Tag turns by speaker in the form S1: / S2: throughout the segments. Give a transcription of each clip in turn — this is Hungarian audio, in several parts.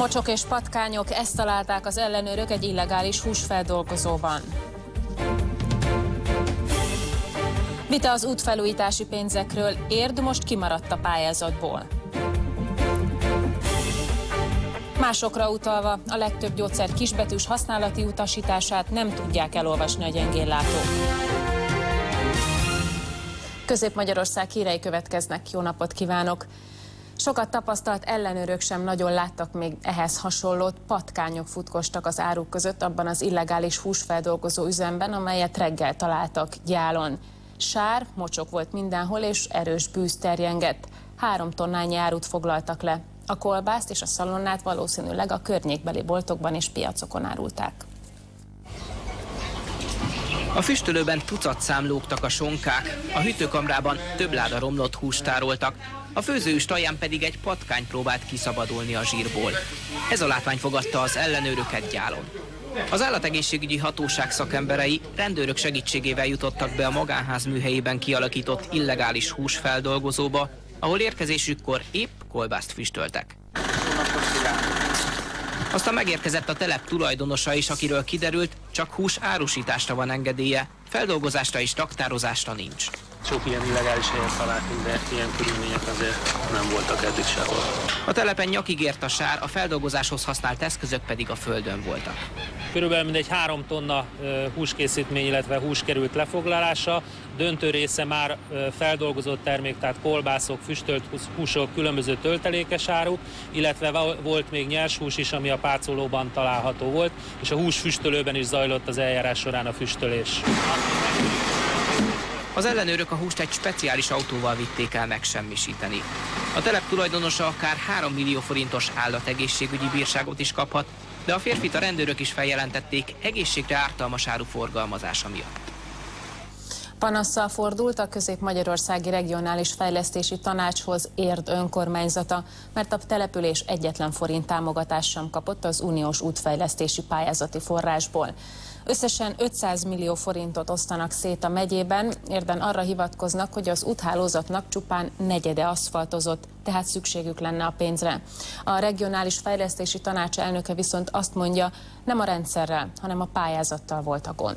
S1: Mocsok és patkányok, ezt találták az ellenőrök egy illegális húsfeldolgozóban. Vita az útfelújítási pénzekről, Érd most kimaradt a pályázatból. Másokra utalva, a legtöbb gyógyszer kisbetűs használati utasítását nem tudják elolvasni a gyengéllátók. Közép-Magyarország hírei következnek, jó napot kívánok! Sokat tapasztalt ellenőrök sem nagyon láttak még ehhez hasonlót, patkányok futkostak az áruk között abban az illegális húsfeldolgozó üzemben, amelyet reggel találtak gyálon. Sár, mocsok volt mindenhol, és erős bűz terjengett. 3 tonnányi árut foglaltak le. A kolbászt és a szalonnát valószínűleg a környékbeli boltokban és piacokon árulták.
S2: A füstölőben tucatszám lógtak a sonkák, a hűtőkamrában több láda romlott húst tároltak, a főzőüst alján pedig egy patkány próbált kiszabadulni a zsírból. Ez a látvány fogadta az ellenőröket gyálon. Az állategészségügyi hatóság szakemberei rendőrök segítségével jutottak be a magánház műhelyében kialakított illegális húsfeldolgozóba, ahol érkezésükkor épp kolbászt füstöltek. Aztán megérkezett a telep tulajdonosa is, akiről kiderült, csak hús árusításra van engedélye, feldolgozásra és raktározásra nincs.
S3: Sok ilyen illegális helyet találtunk, de ilyen körülmények azért nem voltak eddig sehol.
S2: A telepen nyakig ért a sár, a feldolgozáshoz használt eszközök pedig a földön voltak.
S3: Körülbelül mindegy 3 tonna húskészítmény, illetve hús került lefoglalásra. Döntő része már feldolgozott termék, tehát kolbászok, füstölt húsok, különböző töltelékes áruk, illetve volt még nyers hús is, ami a pácolóban található volt, és a húsfüstölőben is zajlott az eljárás során a füstölés.
S2: Az ellenőrök a húst egy speciális autóval vitték el megsemmisíteni. A telep tulajdonosa akár 3 millió forintos állategészségügyi bírságot is kaphat, de a férfit a rendőrök is feljelentették egészségre ártalmas áru forgalmazása miatt.
S1: Panasszal fordult a Közép-Magyarországi Regionális Fejlesztési Tanácshoz Érd önkormányzata, mert a település egyetlen forint támogatást sem kapott az uniós útfejlesztési pályázati forrásból. Összesen 500 millió forintot osztanak szét a megyében, Érden arra hivatkoznak, hogy az úthálózatnak csupán negyede aszfaltozott, tehát szükségük lenne a pénzre. A Regionális Fejlesztési Tanács elnöke viszont azt mondja, nem a rendszerrel, hanem a pályázattal volt a gond.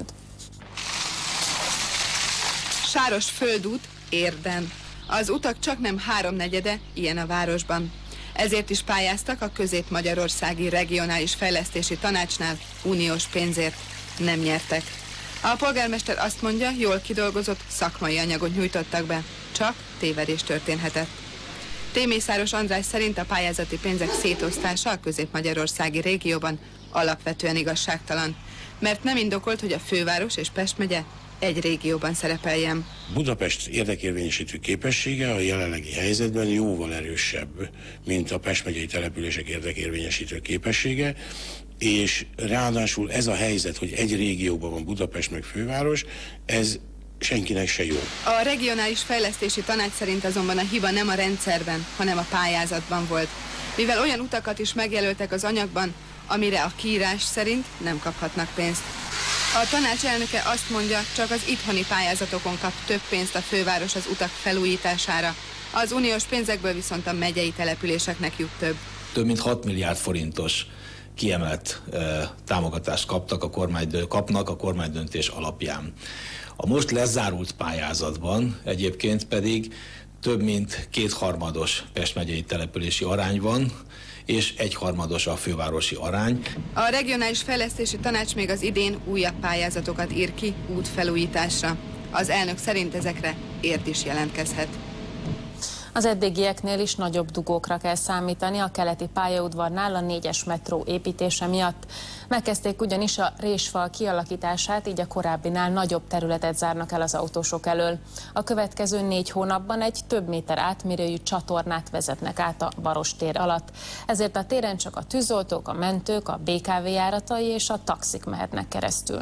S4: Sáros földút Érden. Az utak csaknem 3/4 ilyen a városban. Ezért is pályáztak a Közép-Magyarországi Regionális Fejlesztési Tanácsnál uniós pénzért. Nem nyertek. A polgármester azt mondja, jól kidolgozott szakmai anyagot nyújtottak be. Csak tévedés történhetett. Mészáros András szerint a pályázati pénzek szétosztása a közép-magyarországi régióban alapvetően igazságtalan, mert nem indokolt, hogy a főváros és Pest megye egy régióban szerepeljen.
S5: Budapest érdekérvényesítő képessége a jelenlegi helyzetben jóval erősebb, mint a Pest megyei települések érdekérvényesítő képessége, és ráadásul ez a helyzet, hogy egy régióban van Budapest meg főváros, ez senkinek se jó.
S4: A Regionális Fejlesztési Tanács szerint azonban a hiba nem a rendszerben, hanem a pályázatban volt, mivel olyan utakat is megjelöltek az anyagban, amire a kiírás szerint nem kaphatnak pénzt. A tanács elnöke azt mondja, csak az itthoni pályázatokon kap több pénzt a főváros az utak felújítására. Az uniós pénzekből viszont a megyei településeknek jut több.
S6: Több mint 6 milliárd forintos kiemelt támogatást kapnak a kormánydöntés alapján. A most lezárult pályázatban egyébként pedig több mint 2/3 Pest megyei települési arány van, és 1/3 a fővárosi arány.
S4: A Regionális Fejlesztési Tanács még az idén újabb pályázatokat ír ki útfelújításra. Az elnök szerint ezekre Érd is jelentkezhet.
S1: Az eddigieknél is nagyobb dugókra kell számítani a keleti pályaudvarnál a 4-es metró építése miatt. Megkezdték ugyanis a résfal kialakítását, így a korábbinál nagyobb területet zárnak el az autósok elől. A következő 4 hónapban egy több méter átmérőjű csatornát vezetnek át a Barostér alatt. Ezért a téren csak a tűzoltók, a mentők, a BKV járatai és a taxik mehetnek keresztül.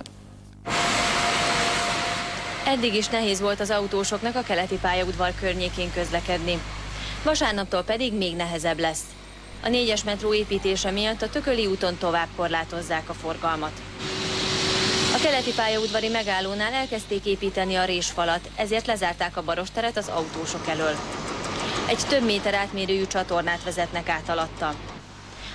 S7: Eddig is nehéz volt az autósoknak a keleti pályaudvar környékén közlekedni. Vasárnaptól pedig még nehezebb lesz. A 4-es metró építése miatt a Tököli úton tovább korlátozzák a forgalmat. A keleti pályaudvari megállónál elkezdték építeni a résfalat, ezért lezárták a Barosteret az autósok elől. Egy több méter átmérőjű csatornát vezetnek át alatta.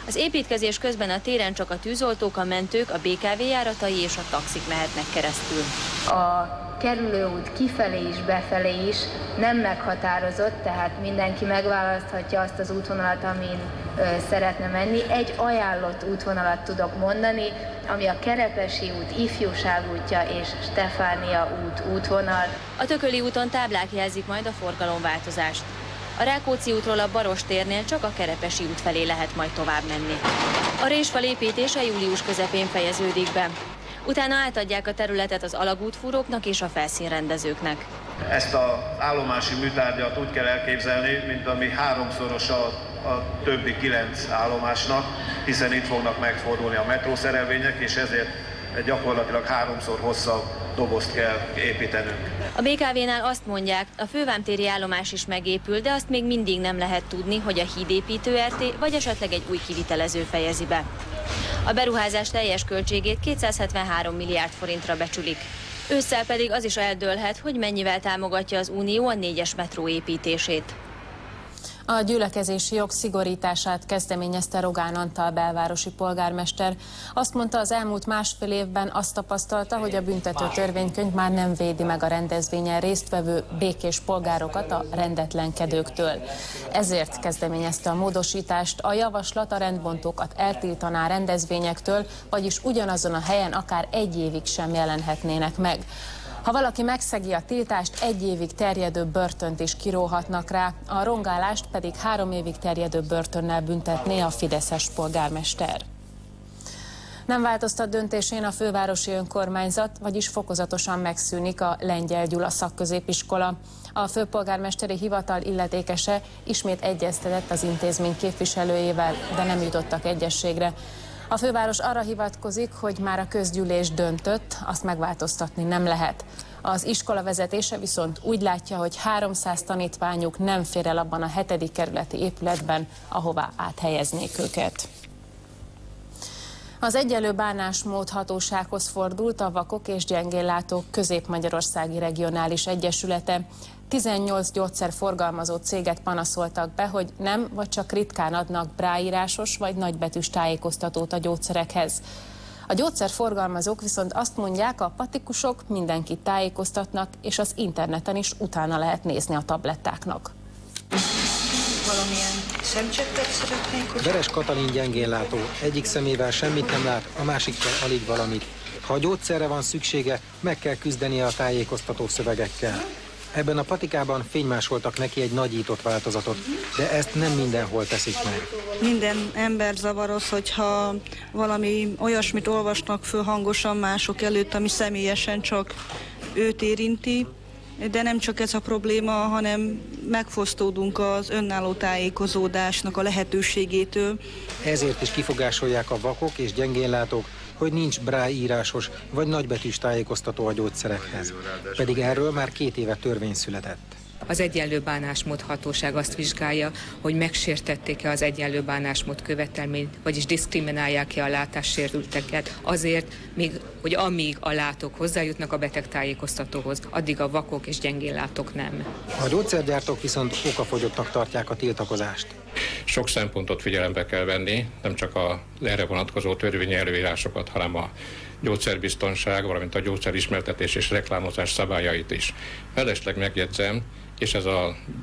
S7: Az építkezés közben a téren csak a tűzoltók, a mentők, a BKV járatai és a taxik mehetnek keresztül.
S8: A kerülőút kifelé is, befelé is nem meghatározott, tehát mindenki megválaszthatja azt az útvonalat, amin szeretne menni. Egy ajánlott útvonalat tudok mondani, ami a Kerepesi út, Ifjúság útja és Stefánia út útvonal.
S7: A Tököli úton táblák jelzik majd a forgalomváltozást. A Rákóczi útról a Baross térnél csak a Kerepesi út felé lehet majd tovább menni. A résfal építése július közepén fejeződik be. Utána átadják a területet az alagútfúróknak és a felszínrendezőknek.
S9: Ezt az állomási műtárgyat úgy kell elképzelni, mint ami háromszorosa a többi 9 állomásnak, hiszen itt fognak megfordulni a metrószerelvények, és ezért gyakorlatilag 3-szor hosszabb dobozt kell építenünk.
S7: A BKV-nál azt mondják, a fővámtéri állomás is megépül, de azt még mindig nem lehet tudni, hogy a hídépítő RT vagy esetleg egy új kivitelező fejezi be. A beruházás teljes költségét 273 milliárd forintra becsülik. Ősszel pedig az is eldőlhet, hogy mennyivel támogatja az Unió a 4-es metró építését.
S1: A gyülekezési jog szigorítását kezdeményezte Rogán Antal belvárosi polgármester. Azt mondta, az elmúlt másfél évben azt tapasztalta, hogy a büntető törvénykönyv már nem védi meg a rendezvényen résztvevő békés polgárokat a rendetlenkedőktől. Ezért kezdeményezte a módosítást. A javaslat a rendbontókat eltiltaná rendezvényektől, vagyis ugyanazon a helyen akár 1 évig sem jelenhetnének meg. Ha valaki megszegi a tiltást, 1 évig terjedő börtönt is kiróhatnak rá, a rongálást pedig 3 évig terjedő börtönnel büntetné a fideszes polgármester. Nem változtat döntésén a fővárosi önkormányzat, vagyis fokozatosan megszűnik a Lengyel Gyula szakközépiskola. A főpolgármesteri hivatal illetékese ismét egyeztetett az intézmény képviselőjével, de nem jutottak egyezségre. A főváros arra hivatkozik, hogy már a közgyűlés döntött, azt megváltoztatni nem lehet. Az iskola vezetése viszont úgy látja, hogy 300 tanítványuk nem fér el abban a 7. kerületi épületben, ahová áthelyeznék őket. Az Egyenlő Bánásmód Hatósághoz fordult a Vakok és Gyengéllátók Közép-Magyarországi Regionális Egyesülete. 18 gyógyszerforgalmazó céget panaszoltak be, hogy nem vagy csak ritkán adnak braille-írásos vagy nagybetűs tájékoztatót a gyógyszerekhez. A gyógyszerforgalmazók viszont azt mondják, a patikusok mindenkit tájékoztatnak, és az interneten is utána lehet nézni a tablettáknak.
S10: Valamilyen szemcseppet szeretnék?
S11: Veres Katalin gyengénlátó. Egyik szemével semmit nem lát, a másikkal alig valamit. Ha a gyógyszerre van szüksége, meg kell küzdenie a tájékoztató szövegekkel. Ebben a patikában fénymásoltak neki egy nagyított változatot, de ezt nem mindenhol teszik meg.
S10: Minden ember zavaroz, hogyha valami olyasmit olvasnak föl hangosan mások előtt, ami személyesen csak őt érinti, de nem csak ez a probléma, hanem megfosztódunk az önálló tájékozódásnak a lehetőségétől.
S11: Ezért is kifogásolják a vakok és gyengénlátók, hogy nincs braille-írásos vagy nagybetűs tájékoztató a gyógyszerekhez. Pedig erről már 2 éve törvény született.
S12: Az Egyenlő Bánásmód Hatóság azt vizsgálja, hogy megsértették-e az egyenlő bánásmód követelményt, vagyis diszkriminálják-e a látássérülteket azért, hogy amíg a látók hozzájutnak a betegtájékoztatóhoz, addig a vakok és gyengénlátók nem.
S11: A gyógyszergyártók viszont okafogyottak tartják a tiltakozást.
S13: Sok szempontot figyelembe kell venni, nem csak az erre vonatkozó törvényi előírásokat, hanem a gyógyszerbiztonság, valamint a gyógyszerismertetés és reklámozás szabályait is. Mellesleg megjegyzem, és ez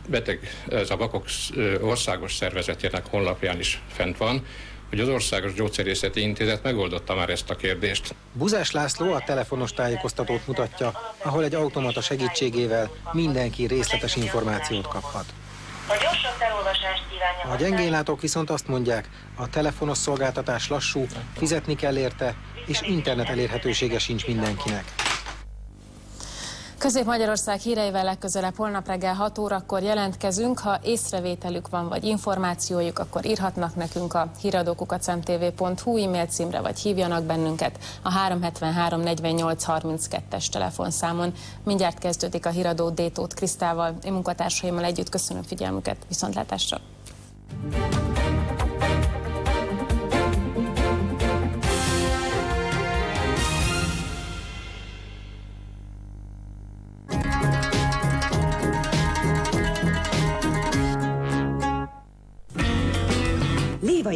S13: a vakok országos szervezetének honlapján is fent van, hogy az Országos Gyógyszerészeti Intézet megoldotta már ezt a kérdést.
S11: Buzás László a telefonos tájékoztatót mutatja, ahol egy automata segítségével mindenki részletes információt kaphat.
S14: A gyorsabb elolvasást kívánja.
S11: A gyengénlátók viszont azt mondják, a telefonos szolgáltatás lassú, fizetni kell érte, és internet elérhetősége sincs mindenkinek.
S1: Közép-Magyarország híreivel legközelebb holnap reggel 6 órakor jelentkezünk. Ha észrevételük van vagy információjuk, akkor írhatnak nekünk a híradó@mtv.hu e-mail címre, vagy hívjanak bennünket a 373 48 32-es telefonszámon. Mindjárt kezdődik a híradó D. Tóth Krisztával. Én munkatársaimmal együtt köszönöm figyelmüket, viszontlátásra!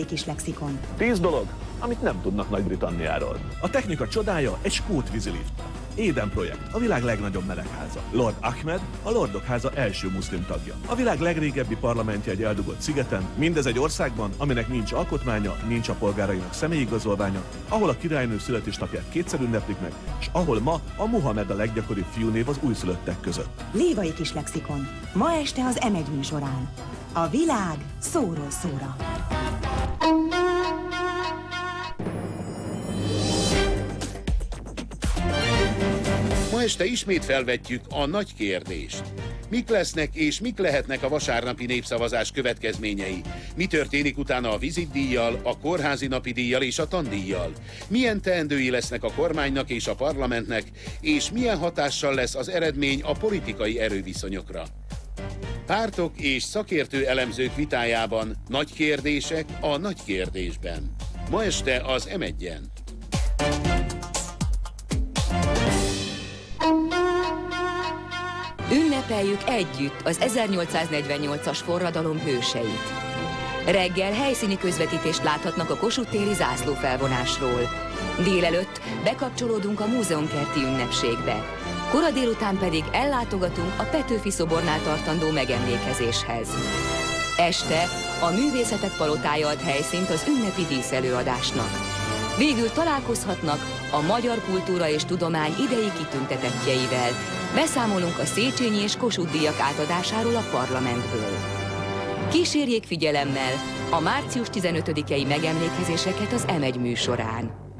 S15: Lévai kis lexikon.
S16: 10 dolog, amit nem tudnak Nagy-Britanniáról. A technika csodája egy skót vízilift. Eden projekt, a világ legnagyobb melegháza. Lord Ahmed, a Lordok háza első muszlim tagja. A világ legrégebbi parlamentje egy eldugott szigeten, mindez egy országban, aminek nincs alkotmánya, nincs a polgárainak személyigazolványa, ahol a királynő születésnapját kétszer ünneplik meg, és ahol ma a Muhammed a leggyakoribb fiúnév az újszülöttek között.
S15: Lévai kis lexikon. Ma este az M1 műsorán. A világ szóról szóra.
S17: Ma este ismét felvetjük a nagy kérdést. Mik lesznek és mik lehetnek a vasárnapi népszavazás következményei? Mi történik utána a vizitdíjjal, a kórházi napi díjjal és a tandíjjal? Milyen teendői lesznek a kormánynak és a parlamentnek, és milyen hatással lesz az eredmény a politikai erőviszonyokra? Pártok és szakértő elemzők vitájában nagy kérdések a nagy kérdésben. Ma este az M1-en.
S18: Ünnepeljük együtt az 1848-as forradalom hőseit. Reggel helyszíni közvetítést láthatnak a Kossuth téri zászlófelvonásról. Délelőtt bekapcsolódunk a múzeumkerti ünnepségbe. Kora délután pedig ellátogatunk a Petőfi szobornál tartandó megemlékezéshez. Este a Művészetek Palotája ad helyszínt az ünnepi díszelőadásnak. Végül találkozhatnak a magyar kultúra és tudomány idei kitüntetettjeivel. Beszámolunk a Széchenyi és Kossuth díjak átadásáról a parlamentből. Kísérjék figyelemmel a március 15-i megemlékezéseket az M1 műsorán.